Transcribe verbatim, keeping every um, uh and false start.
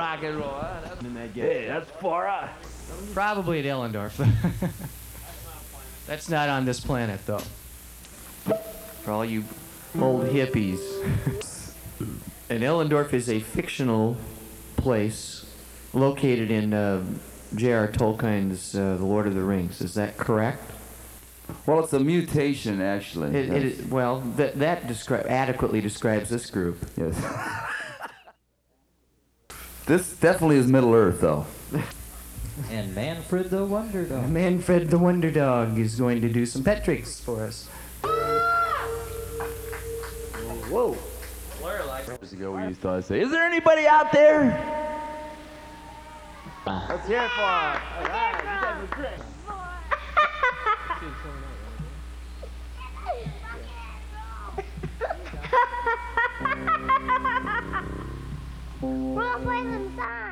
rock and roll. Huh? Hey, that's Fora. Probably at Ellendorf. That's not on this planet, though. For all you old hippies. And Ellendorf is a fictional place located in uh, J R Tolkien's uh, The Lord of the Rings. Is that correct? Well, it's a mutation, actually. It, it is, well, that that descri- adequately describes this group. Yes. This definitely is Middle Earth, though. And Manfred the Wonder Dog. Manfred the Wonder Dog is going to do some pet tricks for us. Whoa. Years ago, we used to always say, "Is there anybody out there?" Let's hear it for him. All right, you guys are great. We'll play some songs.